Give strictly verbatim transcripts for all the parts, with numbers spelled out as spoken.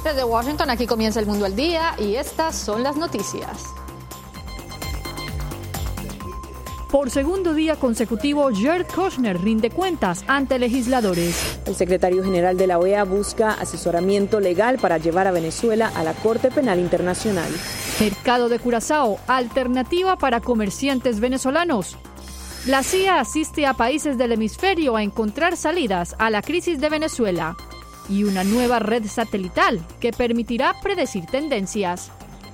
Desde Washington, aquí comienza El Mundo al Día y estas son las noticias. Por segundo día consecutivo, Jared Kushner rinde cuentas ante legisladores. El secretario general de la O E A busca asesoramiento legal para llevar a Venezuela a la Corte Penal Internacional. Mercado de Curazao, alternativa para comerciantes venezolanos. La C I A asiste a países del hemisferio a encontrar salidas a la crisis de Venezuela. Y una nueva red satelital que permitirá predecir tendencias.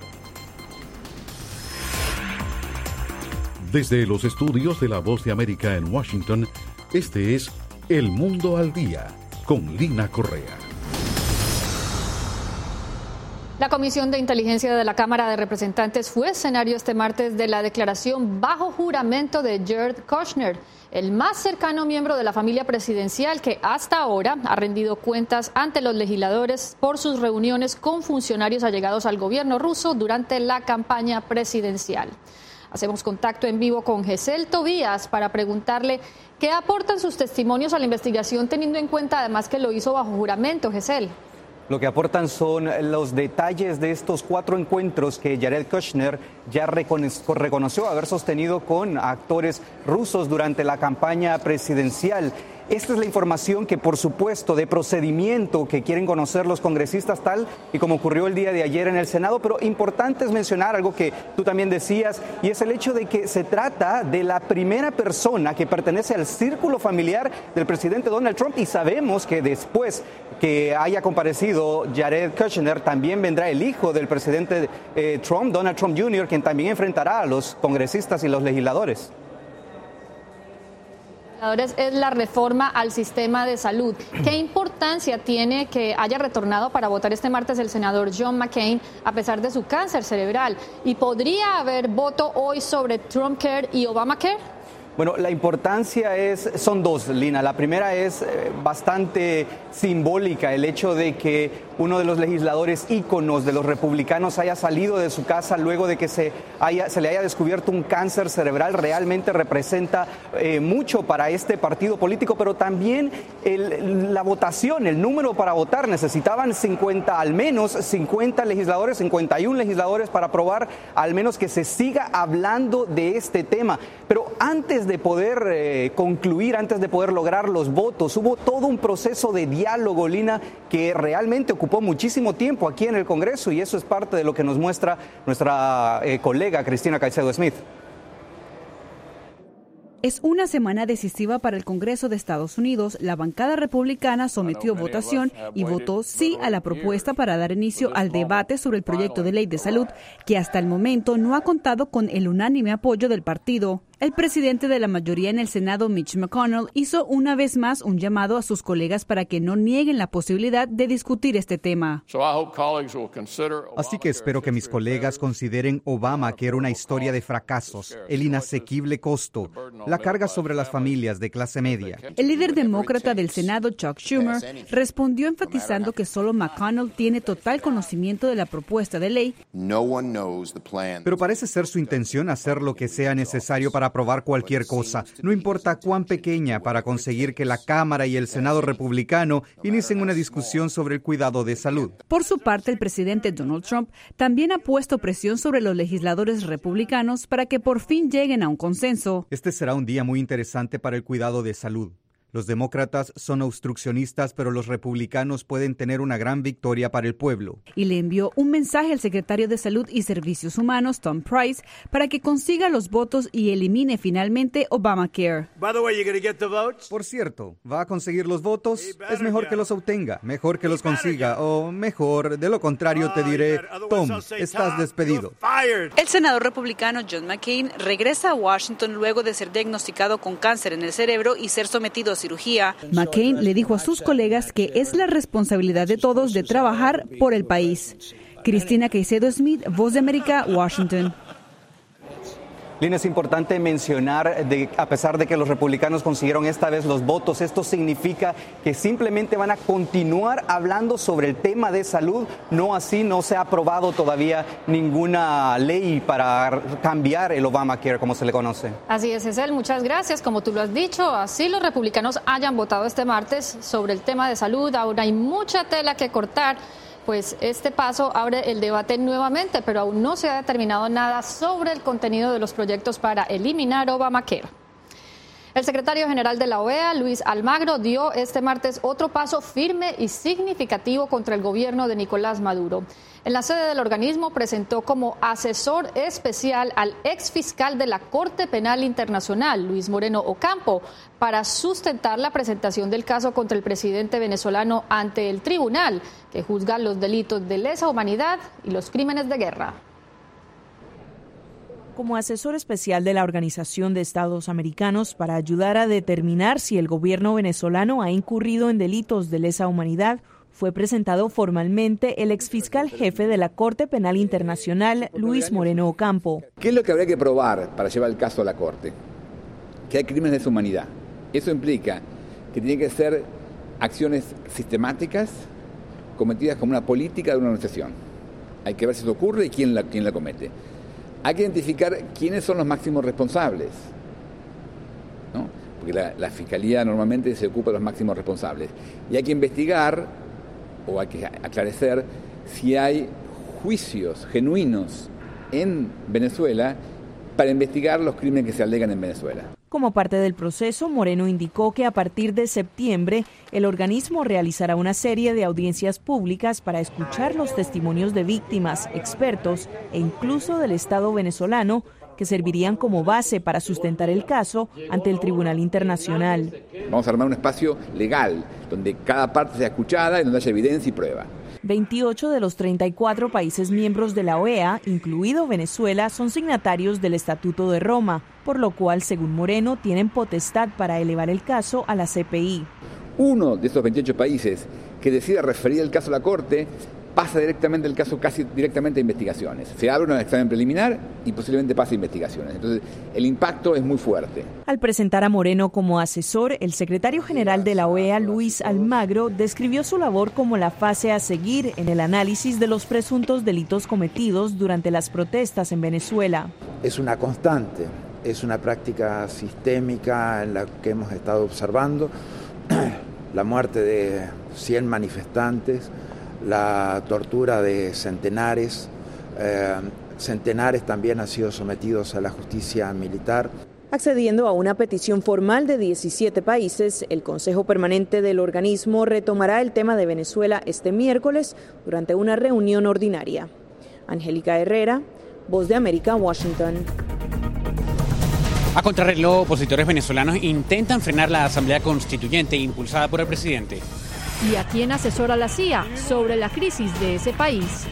Desde los estudios de La Voz de América en Washington, este es El Mundo al Día, con Lina Correa. La Comisión de Inteligencia de la Cámara de Representantes fue escenario este martes de la declaración bajo juramento de Jared Kushner, el más cercano miembro de la familia presidencial que hasta ahora ha rendido cuentas ante los legisladores por sus reuniones con funcionarios allegados al gobierno ruso durante la campaña presidencial. Hacemos contacto en vivo con Gesell Tobías para preguntarle qué aportan sus testimonios a la investigación, teniendo en cuenta además que lo hizo bajo juramento. Gesell. Lo que aportan son los detalles de estos cuatro encuentros que Jared Kushner ya reconoció haber sostenido con actores rusos durante la campaña presidencial. Esta es la información que, por supuesto, de procedimiento que quieren conocer los congresistas, tal y como ocurrió el día de ayer en el Senado, pero importante es mencionar algo que tú también decías, y es el hecho de que se trata de la primera persona que pertenece al círculo familiar del presidente Donald Trump, y sabemos que después que haya comparecido Jared Kushner, también vendrá el hijo del presidente eh, Trump, Donald Trump junior, quien también enfrentará a los congresistas y los legisladores. Es la reforma al sistema de salud. ¿Qué importancia tiene que haya retornado para votar este martes el senador John McCain a pesar de su cáncer cerebral? ¿Y podría haber voto hoy sobre Trumpcare y Obamacare? Bueno, la importancia es, son dos, Lina. La primera es eh, bastante simbólica, el hecho de que uno de los legisladores íconos de los republicanos haya salido de su casa luego de que se, haya, se le haya descubierto un cáncer cerebral. Realmente representa eh, mucho para este partido político, pero también el, la votación, el número para votar. Necesitaban cincuenta, al menos cincuenta legisladores, cincuenta y uno legisladores para aprobar al menos que se siga hablando de este tema. Pero antes de poder eh, concluir, antes de poder lograr los votos, hubo todo un proceso de diálogo, Lina, que realmente ocupó muchísimo tiempo aquí en el Congreso, y eso es parte de lo que nos muestra nuestra eh, colega Cristina Caicedo Smith. Es una semana decisiva para el Congreso de Estados Unidos. La bancada republicana sometió votación y votó sí a la propuesta para dar inicio al debate sobre el proyecto de ley de salud, que hasta el momento no ha contado con el unánime apoyo del partido. El presidente de la mayoría en el Senado, Mitch McConnell, hizo una vez más un llamado a sus colegas para que no nieguen la posibilidad de discutir este tema. Así que espero que mis colegas consideren Obama, que era una historia de fracasos, el inasequible costo, la carga sobre las familias de clase media. El líder demócrata del Senado, Chuck Schumer, respondió enfatizando que solo McConnell tiene total conocimiento de la propuesta de ley. Pero parece ser su intención hacer lo que sea necesario para aprobar cualquier cosa, no importa cuán pequeña, para conseguir que la Cámara y el Senado republicano inicien una discusión sobre el cuidado de salud. Por su parte, el presidente Donald Trump también ha puesto presión sobre los legisladores republicanos para que por fin lleguen a un consenso. Este será un día muy interesante para el cuidado de salud. Los demócratas son obstruccionistas, pero los republicanos pueden tener una gran victoria para el pueblo. Y le envió un mensaje al secretario de Salud y Servicios Humanos, Tom Price, para que consiga los votos y elimine finalmente Obamacare. Por cierto, ¿va a conseguir los votos? Es mejor que los obtenga, mejor que los consiga, o mejor, de lo contrario te diré, Tom, estás despedido. El senador republicano John McCain regresa a Washington luego de ser diagnosticado con cáncer en el cerebro y ser sometido a cirugía. McCain le dijo a sus colegas que es la responsabilidad de todos de trabajar por el país. Cristina Caicedo Smith, Voz de América, Washington. Lina, es importante mencionar, de, a pesar de que los republicanos consiguieron esta vez los votos, esto significa que simplemente van a continuar hablando sobre el tema de salud. No así, no se ha aprobado todavía ninguna ley para cambiar el Obamacare, como se le conoce. Así es, Gesell, muchas gracias. Como tú lo has dicho, así los republicanos hayan votado este martes sobre el tema de salud. Ahora hay mucha tela que cortar pues este paso abre el debate nuevamente, pero aún no se ha determinado nada sobre el contenido de los proyectos para eliminar Obamacare. El secretario general de la O E A, Luis Almagro, dio este martes otro paso firme y significativo contra el gobierno de Nicolás Maduro. En la sede del organismo presentó como asesor especial al exfiscal de la Corte Penal Internacional, Luis Moreno Ocampo, para sustentar la presentación del caso contra el presidente venezolano ante el tribunal, que juzga los delitos de lesa humanidad y los crímenes de guerra. Como asesor especial de la Organización de Estados Americanos para ayudar a determinar si el gobierno venezolano ha incurrido en delitos de lesa humanidad, fue presentado formalmente el exfiscal jefe de la Corte Penal Internacional, Luis Moreno Ocampo. ¿Qué es lo que habría que probar para llevar el caso a la Corte? Que hay crímenes de lesa humanidad. Eso implica que tienen que ser acciones sistemáticas cometidas como una política de una organización. Hay que ver si eso ocurre y quién la, quién la comete. Hay que identificar quiénes son los máximos responsables, ¿no? Porque la, la Fiscalía normalmente se ocupa de los máximos responsables. Y hay que investigar, o hay que aclarecer, si hay juicios genuinos en Venezuela para investigar los crímenes que se alegan en Venezuela. Como parte del proceso, Moreno indicó que a partir de septiembre el organismo realizará una serie de audiencias públicas para escuchar los testimonios de víctimas, expertos e incluso del Estado venezolano, que servirían como base para sustentar el caso ante el Tribunal Internacional. Vamos a armar un espacio legal donde cada parte sea escuchada y donde haya evidencia y prueba. veintiocho de los treinta y cuatro países miembros de la O E A, incluido Venezuela, son signatarios del Estatuto de Roma, por lo cual, según Moreno, tienen potestad para elevar el caso a la C P I. Uno de esos veintiocho países que decida referir el caso a la Corte pasa directamente el caso casi directamente a investigaciones. Se abre un examen preliminar y posiblemente pasa a investigaciones. Entonces, el impacto es muy fuerte. Al presentar a Moreno como asesor, el secretario general de la O E A, Luis Almagro, describió su labor como la fase a seguir en el análisis de los presuntos delitos cometidos durante las protestas en Venezuela. Es una constante, es una práctica sistémica en la que hemos estado observando la muerte de cien manifestantes, la tortura de centenares, eh, centenares también han sido sometidos a la justicia militar. Accediendo a una petición formal de diecisiete países, el Consejo Permanente del organismo retomará el tema de Venezuela este miércoles durante una reunión ordinaria. Angélica Herrera, Voz de América, Washington. A contrarreloj, opositores venezolanos intentan frenar la Asamblea Constituyente impulsada por el presidente. ¿Y a quién asesora la C I A sobre la crisis de ese país?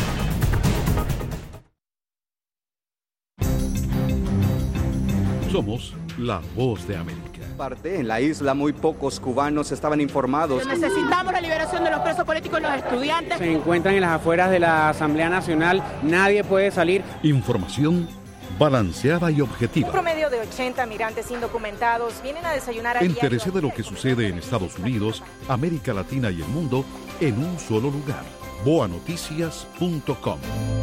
Somos la Voz de América. En la isla muy pocos cubanos estaban informados. Necesitamos la liberación de los presos políticos y los estudiantes. Se encuentran en las afueras de la Asamblea Nacional. Nadie puede salir. Información balanceada y objetiva. Un promedio de ochenta migrantes indocumentados vienen a desayunar a Entérese de lo que sucede en Estados Unidos, América Latina y el mundo en un solo lugar. boa noticias punto com.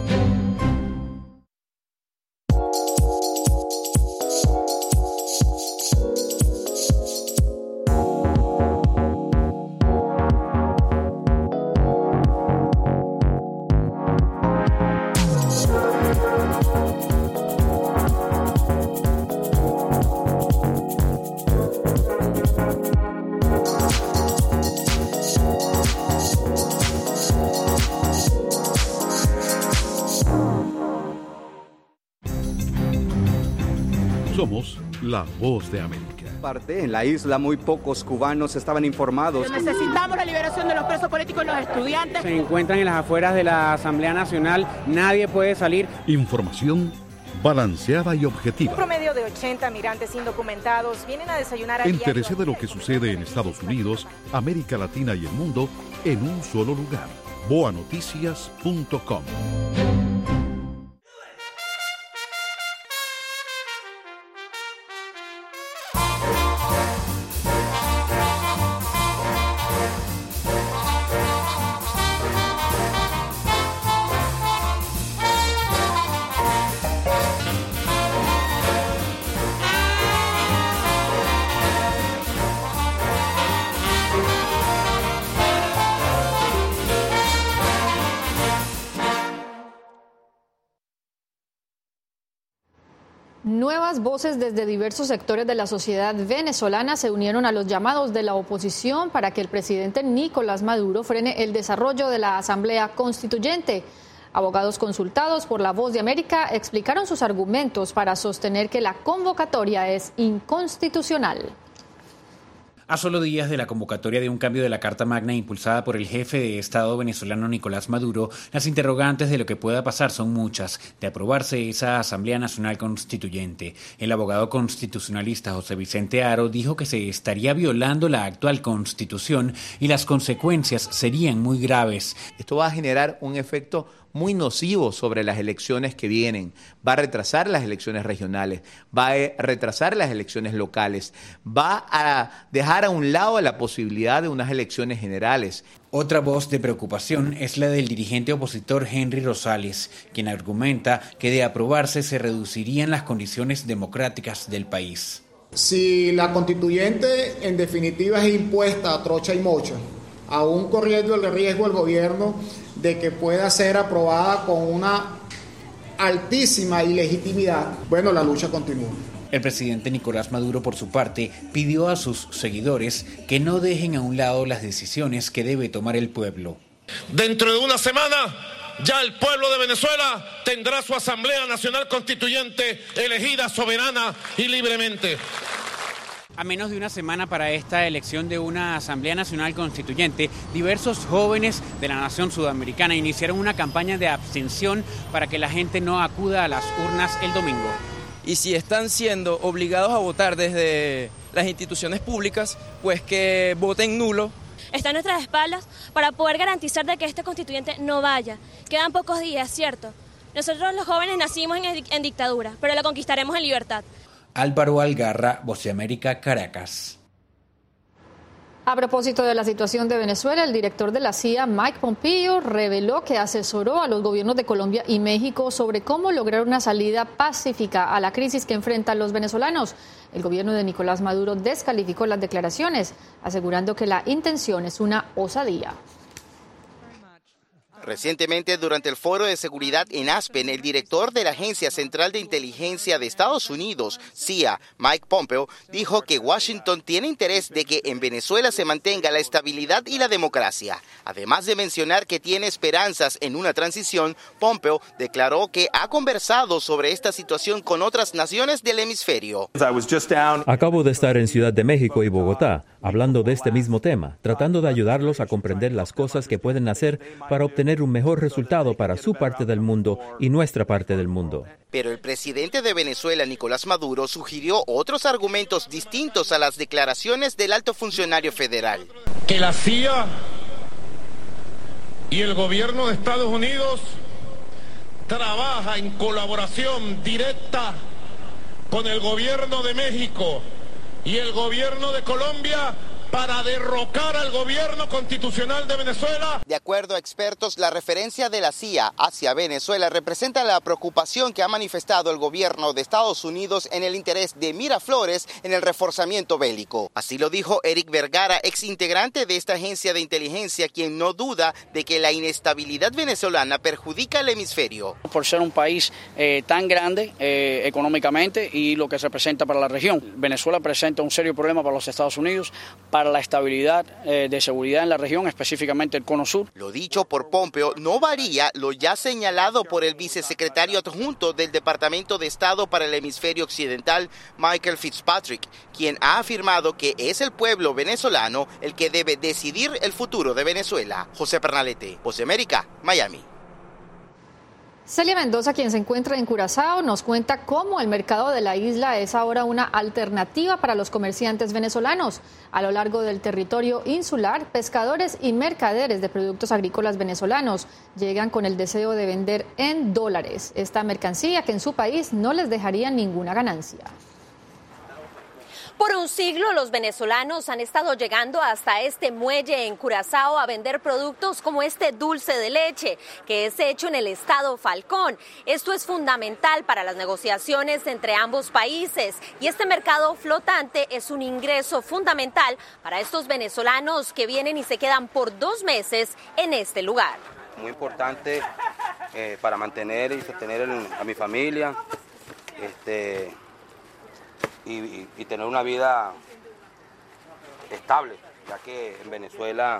Somos la Voz de América. Parte en la isla muy pocos cubanos estaban informados. Necesitamos la liberación de los presos políticos y los estudiantes. Se encuentran en las afueras de la Asamblea Nacional. Nadie puede salir. Información balanceada y objetiva. Un promedio de ochenta migrantes indocumentados vienen a desayunar a Entérese de lo que sucede en Estados Unidos, América Latina y el mundo en un solo lugar. boa noticias punto com. Nuevas voces desde diversos sectores de la sociedad venezolana se unieron a los llamados de la oposición para que el presidente Nicolás Maduro frene el desarrollo de la Asamblea Constituyente. Abogados consultados por La Voz de América explicaron sus argumentos para sostener que la convocatoria es inconstitucional. A solo días de la convocatoria de un cambio de la Carta Magna impulsada por el jefe de Estado venezolano Nicolás Maduro, las interrogantes de lo que pueda pasar son muchas. De aprobarse esa Asamblea Nacional Constituyente, el abogado constitucionalista José Vicente Haro dijo que se estaría violando la actual Constitución y las consecuencias serían muy graves. Esto va a generar un efecto muy nocivo sobre las elecciones que vienen. Va a retrasar las elecciones regionales, va a retrasar las elecciones locales, va a dejar a un lado la posibilidad de unas elecciones generales. Otra voz de preocupación es la del dirigente opositor Henry Rosales, quien argumenta que de aprobarse se reducirían las condiciones democráticas del país. Si la constituyente en definitiva es impuesta a trocha y mocha, aún corriendo el riesgo el gobierno de que pueda ser aprobada con una altísima ilegitimidad, bueno, la lucha continúa. El presidente Nicolás Maduro, por su parte, pidió a sus seguidores que no dejen a un lado las decisiones que debe tomar el pueblo. Dentro de una semana, ya el pueblo de Venezuela tendrá su Asamblea Nacional Constituyente elegida soberana y libremente. A menos de una semana para esta elección de una Asamblea Nacional Constituyente, diversos jóvenes de la nación sudamericana iniciaron una campaña de abstención para que la gente no acuda a las urnas el domingo. Y si están siendo obligados a votar desde las instituciones públicas, pues que voten nulo. Está a nuestras espaldas para poder garantizar de que este constituyente no vaya. Quedan pocos días, ¿cierto? Nosotros los jóvenes nacimos en, en dictadura, pero la conquistaremos en libertad. Álvaro Algarra, Voz de América, Caracas. A propósito de la situación de Venezuela, el director de la C I A, Mike Pompeo, reveló que asesoró a los gobiernos de Colombia y México sobre cómo lograr una salida pacífica a la crisis que enfrentan los venezolanos. El gobierno de Nicolás Maduro descalificó las declaraciones, asegurando que la intención es una osadía. Recientemente, durante el Foro de Seguridad en Aspen, el director de la Agencia Central de Inteligencia de Estados Unidos, C I A, Mike Pompeo, dijo que Washington tiene interés de que en Venezuela se mantenga la estabilidad y la democracia. Además de mencionar que tiene esperanzas en una transición, Pompeo declaró que ha conversado sobre esta situación con otras naciones del hemisferio. Acabo de estar en Ciudad de México y Bogotá, hablando de este mismo tema, tratando de ayudarlos a comprender las cosas que pueden hacer para obtener un mejor resultado para su parte del mundo y nuestra parte del mundo. Pero el presidente de Venezuela, Nicolás Maduro, sugirió otros argumentos distintos a las declaraciones del alto funcionario federal. Que la C I A y el gobierno de Estados Unidos trabaja en colaboración directa con el gobierno de México y el gobierno de Colombia para derrocar al gobierno constitucional de Venezuela. De acuerdo a expertos, la referencia de la C I A hacia Venezuela representa la preocupación que ha manifestado el gobierno de Estados Unidos en el interés de Miraflores en el reforzamiento bélico. Así lo dijo Eric Vergara, ex integrante de esta agencia de inteligencia, quien no duda de que la inestabilidad venezolana perjudica al hemisferio. Por ser un país eh, tan grande eh, económicamente y lo que representa para la región. Venezuela presenta un serio problema para los Estados Unidos, para la estabilidad eh, de seguridad en la región, específicamente el Cono Sur. Lo dicho por Pompeo no varía lo ya señalado por el vicesecretario adjunto del Departamento de Estado para el Hemisferio Occidental, Michael Fitzpatrick, quien ha afirmado que es el pueblo venezolano el que debe decidir el futuro de Venezuela. José Pernalete, Voz de América, Miami. Celia Mendoza, quien se encuentra en Curazao, nos cuenta cómo el mercado de la isla es ahora una alternativa para los comerciantes venezolanos. A lo largo del territorio insular, pescadores y mercaderes de productos agrícolas venezolanos llegan con el deseo de vender en dólares esta mercancía que en su país no les dejaría ninguna ganancia. Por un siglo, los venezolanos han estado llegando hasta este muelle en Curazao a vender productos como este dulce de leche, que es hecho en el estado Falcón. Esto es fundamental para las negociaciones entre ambos países y este mercado flotante es un ingreso fundamental para estos venezolanos que vienen y se quedan por dos meses en este lugar. Muy importante eh, para mantener y sostener el, a mi familia este, y, y, y tener una vida estable, ya que en Venezuela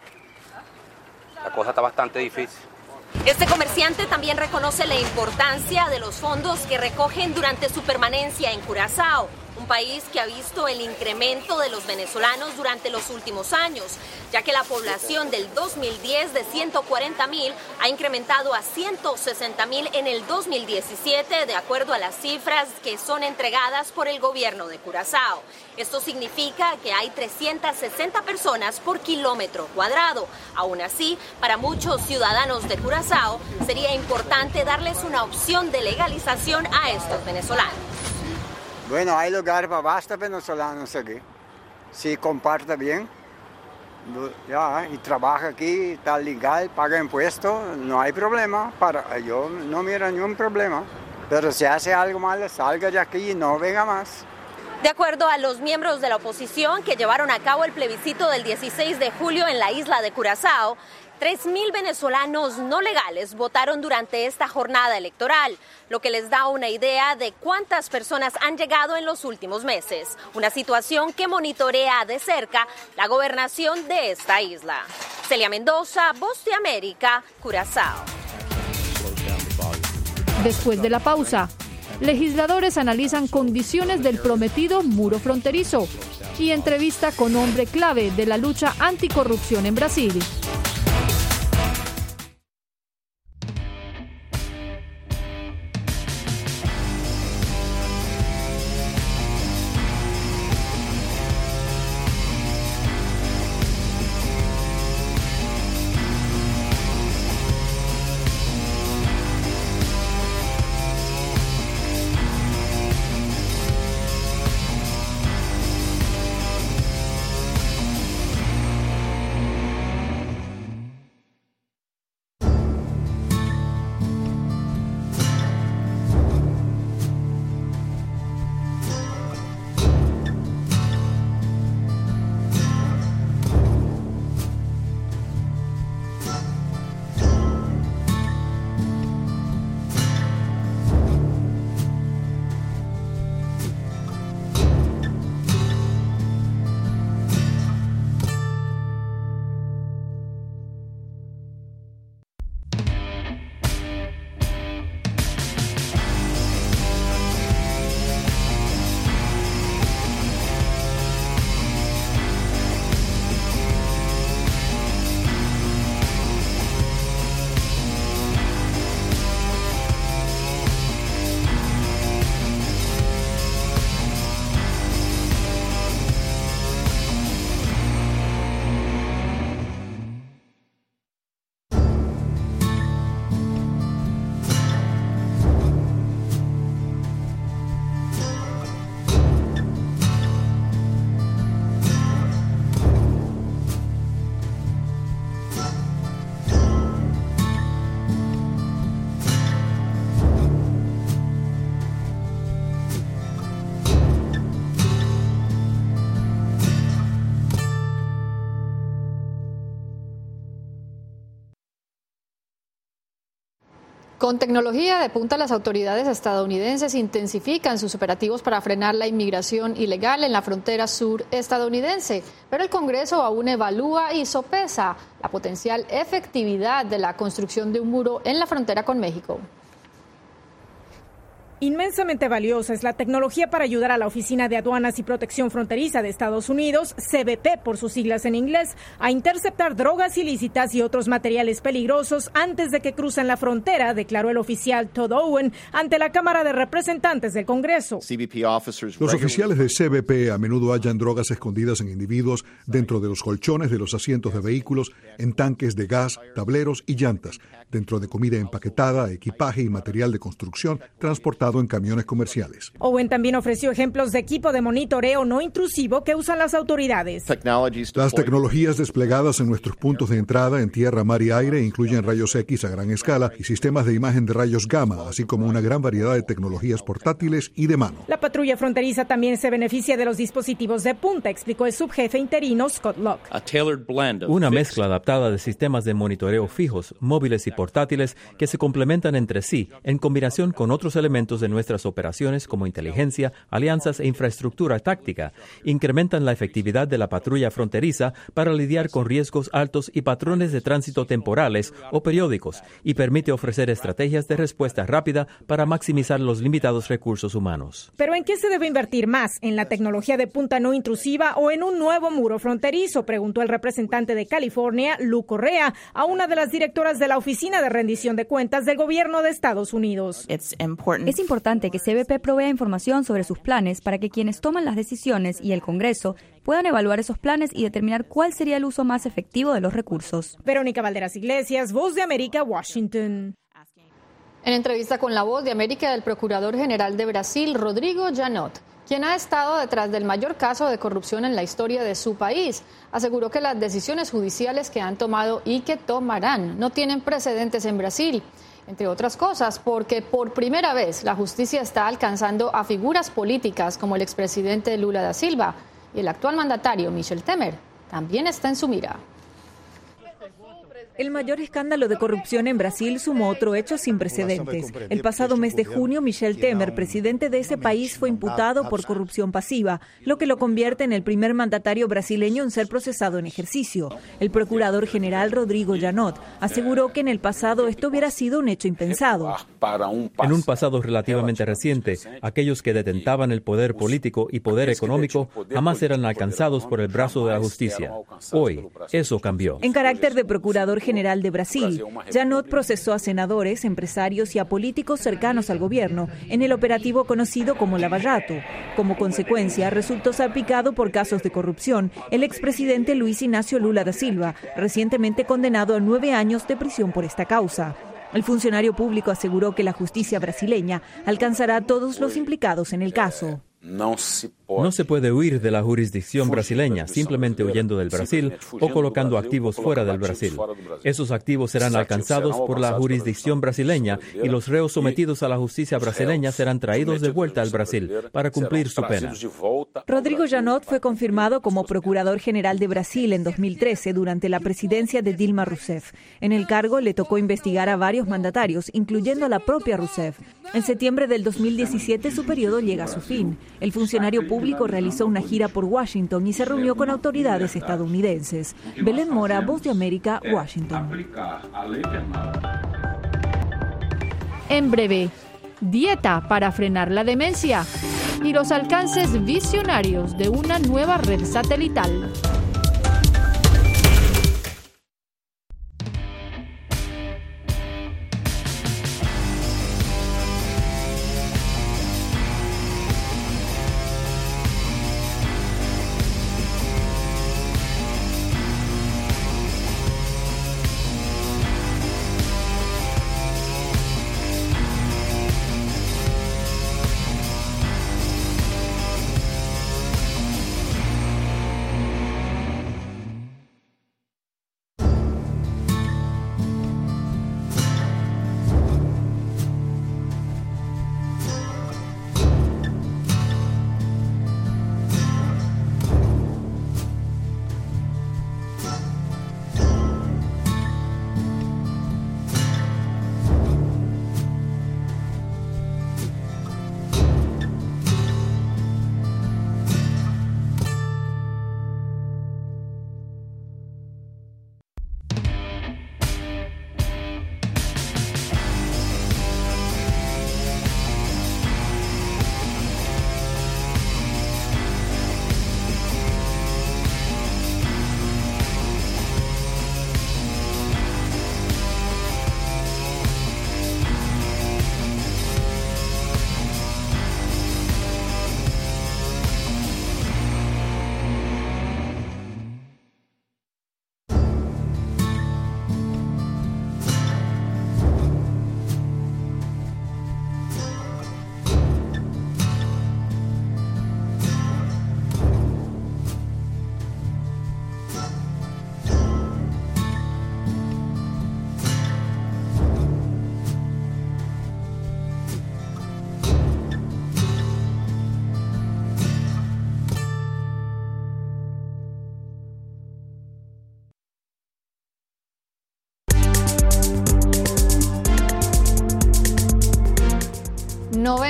la cosa está bastante difícil. Este comerciante también reconoce la importancia de los fondos que recogen durante su permanencia en Curazao, un país que ha visto el incremento de los venezolanos durante los últimos años, ya que la población del dos mil diez de ciento cuarenta mil ha incrementado a ciento sesenta mil en el dos mil diecisiete, de acuerdo a las cifras que son entregadas por el gobierno de Curazao. Esto significa que hay trescientas sesenta personas por kilómetro cuadrado. Aún así, para muchos ciudadanos de Curazao sería importante darles una opción de legalización a estos venezolanos. Bueno, hay lugar para basta venezolanos aquí. Si comparta bien, ya, y trabaja aquí, está legal, paga impuestos, no hay problema. Para, yo no miro ningún problema. Pero si hace algo malo, salga de aquí y no venga más. De acuerdo a los miembros de la oposición que llevaron a cabo el plebiscito del dieciséis de julio en la isla de Curazao, tres mil venezolanos no legales votaron durante esta jornada electoral, lo que les da una idea de cuántas personas han llegado en los últimos meses, una situación que monitorea de cerca la gobernación de esta isla. Celia Mendoza, Voz de América, Curazao. Después de la pausa, legisladores analizan condiciones del prometido muro fronterizo y entrevista con hombre clave de la lucha anticorrupción en Brasil. Con tecnología de punta, las autoridades estadounidenses intensifican sus operativos para frenar la inmigración ilegal en la frontera sur estadounidense, pero el Congreso aún evalúa y sopesa la potencial efectividad de la construcción de un muro en la frontera con México. Inmensamente valiosa es la tecnología para ayudar a la Oficina de Aduanas y Protección Fronteriza de Estados Unidos, C B P por sus siglas en inglés, a interceptar drogas ilícitas y otros materiales peligrosos antes de que crucen la frontera, declaró el oficial Todd Owen ante la Cámara de Representantes del Congreso. Los oficiales de C B P a menudo hallan drogas escondidas en individuos dentro de los colchones de los asientos de vehículos, en tanques de gas, tableros y llantas, dentro de comida empaquetada, equipaje y material de construcción transportado en camiones comerciales. Owen también ofreció ejemplos de equipo de monitoreo no intrusivo que usan las autoridades. Las tecnologías desplegadas en nuestros puntos de entrada en tierra, mar y aire incluyen rayos X a gran escala y sistemas de imagen de rayos gamma, así como una gran variedad de tecnologías portátiles y de mano. La patrulla fronteriza también se beneficia de los dispositivos de punta, explicó el subjefe interino Scott Locke. Una mezcla adaptada de sistemas de monitoreo fijos, móviles y portátiles que se complementan entre sí en combinación con otros elementos recursos de nuestras operaciones como inteligencia, alianzas e infraestructura táctica, incrementan la efectividad de la patrulla fronteriza para lidiar con riesgos altos y patrones de tránsito temporales o periódicos y permite ofrecer estrategias de respuesta rápida para maximizar los limitados recursos humanos. ¿Pero en qué se debe invertir más? ¿En la tecnología de punta no intrusiva o en un nuevo muro fronterizo? Preguntó el representante de California, Lou Correa, a una de las directoras de la Oficina de Rendición de Cuentas del Gobierno de Estados Unidos. Es importante que C B P provea información sobre sus planes para que quienes toman las decisiones y el Congreso puedan evaluar esos planes y determinar cuál sería el uso más efectivo de los recursos. Verónica Valderas Iglesias, Voz de América, Washington. En entrevista con La Voz de América, el Procurador General de Brasil, Rodrigo Janot, quien ha estado detrás del mayor caso de corrupción en la historia de su país, aseguró que las decisiones judiciales que han tomado y que tomarán no tienen precedentes en Brasil, entre otras cosas porque por primera vez la justicia está alcanzando a figuras políticas como el expresidente Lula da Silva y el actual mandatario Michel Temer también está en su mira. El mayor escándalo de corrupción en Brasil sumó otro hecho sin precedentes. El pasado mes de junio, Michel Temer, presidente de ese país, fue imputado por corrupción pasiva, lo que lo convierte en el primer mandatario brasileño en ser procesado en ejercicio. El procurador general Rodrigo Janot aseguró que en el pasado esto hubiera sido un hecho impensado. En un pasado relativamente reciente, aquellos que detentaban el poder político y poder económico jamás eran alcanzados por el brazo de la justicia. Hoy, eso cambió. En carácter de procurador general General de Brasil, Janot procesó a senadores, empresarios y a políticos cercanos al gobierno en el operativo conocido como Lava Jato. Como consecuencia, resultó salpicado por casos de corrupción el expresidente Luis Ignacio Lula da Silva, recientemente condenado a nueve años de prisión por esta causa. El funcionario público aseguró que la justicia brasileña alcanzará a todos los implicados en el caso. No se puede huir de la jurisdicción brasileña simplemente huyendo del Brasil o colocando activos fuera del Brasil. Esos activos serán alcanzados por la jurisdicción brasileña y los reos sometidos a la justicia brasileña serán traídos de vuelta al Brasil para cumplir su pena. Rodrigo Janot fue confirmado como Procurador General de Brasil en dos mil trece durante la presidencia de Dilma Rousseff. En el cargo le tocó investigar a varios mandatarios, incluyendo a la propia Rousseff. En septiembre del dos mil diecisiete su periodo llega a su fin. El funcionario público realizó una gira por Washington y se reunió con autoridades estadounidenses. Belén Mora, Voz de América, Washington. En breve, dieta para frenar la demencia y los alcances visionarios de una nueva red satelital.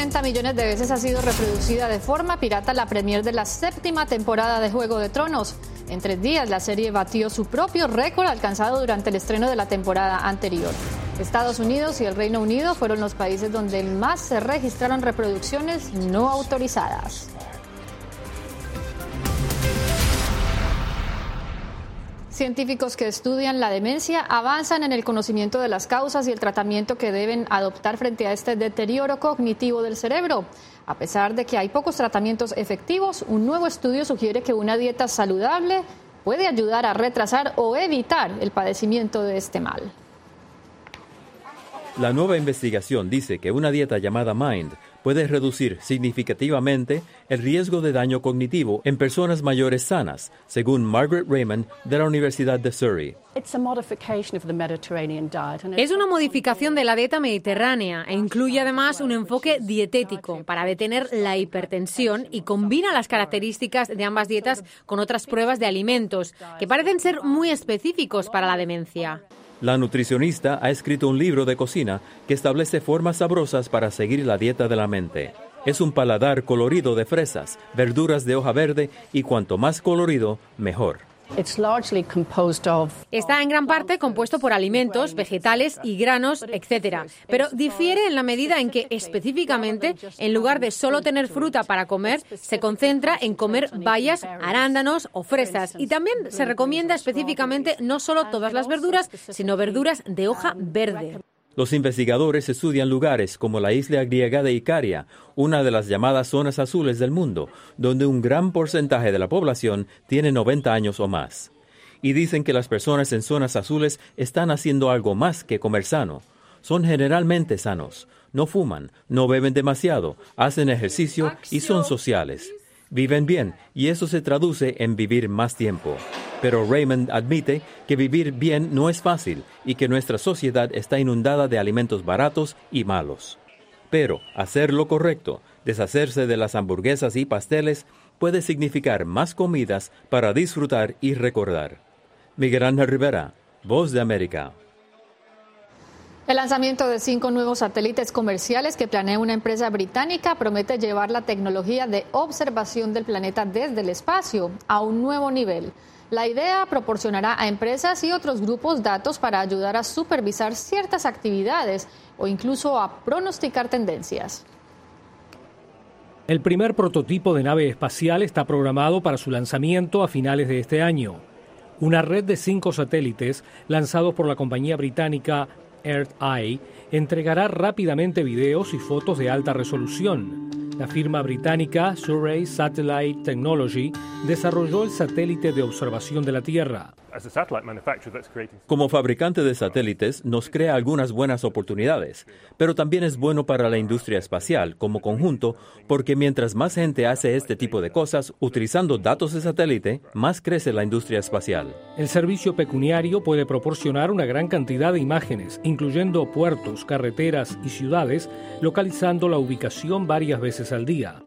sesenta millones de veces ha sido reproducida de forma pirata la premier de la séptima temporada de Juego de Tronos. En tres días, la serie batió su propio récord alcanzado durante el estreno de la temporada anterior. Estados Unidos y el Reino Unido fueron los países donde más se registraron reproducciones no autorizadas. Científicos que estudian la demencia avanzan en el conocimiento de las causas y el tratamiento que deben adoptar frente a este deterioro cognitivo del cerebro. A pesar de que hay pocos tratamientos efectivos, un nuevo estudio sugiere que una dieta saludable puede ayudar a retrasar o evitar el padecimiento de este mal. La nueva investigación dice que una dieta llamada Mind puede reducir significativamente el riesgo de daño cognitivo en personas mayores sanas, según Margaret Raymond de la Universidad de Surrey. Es una modificación de la dieta mediterránea e incluye además un enfoque dietético para detener la hipertensión y combina las características de ambas dietas con otras pruebas de alimentos que parecen ser muy específicos para la demencia. La nutricionista ha escrito un libro de cocina que establece formas sabrosas para seguir la dieta de la mente. Es un paladar colorido de fresas, verduras de hoja verde y cuanto más colorido, mejor. Está en gran parte compuesto por alimentos, vegetales y granos, etcétera, pero difiere en la medida en que específicamente, en lugar de solo tener fruta para comer, se concentra en comer bayas, arándanos o fresas, y también se recomienda específicamente no solo todas las verduras, sino verduras de hoja verde. Los investigadores estudian lugares como la isla griega de Icaria, una de las llamadas zonas azules del mundo, donde un gran porcentaje de la población tiene noventa años o más. Y dicen que las personas en zonas azules están haciendo algo más que comer sano. Son generalmente sanos, no fuman, no beben demasiado, hacen ejercicio y son sociales. Viven bien y eso se traduce en vivir más tiempo. Pero Raymond admite que vivir bien no es fácil y que nuestra sociedad está inundada de alimentos baratos y malos. Pero hacer lo correcto, deshacerse de las hamburguesas y pasteles, puede significar más comidas para disfrutar y recordar. Miguel Ángel Rivera, Voz de América. El lanzamiento de cinco nuevos satélites comerciales que planea una empresa británica promete llevar la tecnología de observación del planeta desde el espacio a un nuevo nivel. La idea proporcionará a empresas y otros grupos datos para ayudar a supervisar ciertas actividades o incluso a pronosticar tendencias. El primer prototipo de nave espacial está programado para su lanzamiento a finales de este año. Una red de cinco satélites lanzados por la compañía británica EarthEye entregará rápidamente videos y fotos de alta resolución. La firma británica Surrey Satellite Technology desarrolló el satélite de observación de la Tierra. Como fabricante de satélites, nos crea algunas buenas oportunidades, pero también es bueno para la industria espacial como conjunto, porque mientras más gente hace este tipo de cosas utilizando datos de satélite, más crece la industria espacial. El servicio pecuniario puede proporcionar una gran cantidad de imágenes, incluyendo puertos, carreteras y ciudades, localizando la ubicación varias veces al día.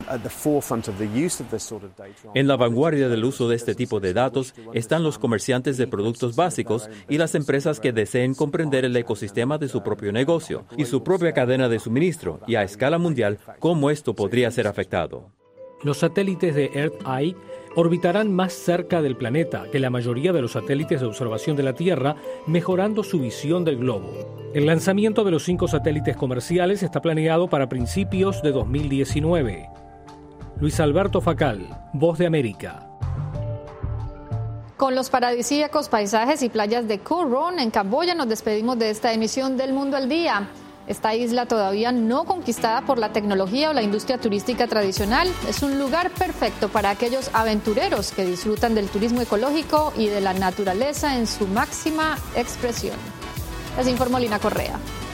En la vanguardia del uso de este tipo de datos están los comerciantes de productos básicos y las empresas que deseen comprender el ecosistema de su propio negocio y su propia cadena de suministro y a escala mundial cómo esto podría ser afectado. Los satélites de EarthEye orbitarán más cerca del planeta que la mayoría de los satélites de observación de la Tierra, mejorando su visión del globo. El lanzamiento de los cinco satélites comerciales está planeado para principios de dos mil diecinueve. Luis Alberto Facal, Voz de América. Con los paradisíacos paisajes y playas de Koh Ron en Camboya nos despedimos de esta emisión del Mundo al Día. Esta isla todavía no conquistada por la tecnología o la industria turística tradicional es un lugar perfecto para aquellos aventureros que disfrutan del turismo ecológico y de la naturaleza en su máxima expresión. Les informó Lina Correa.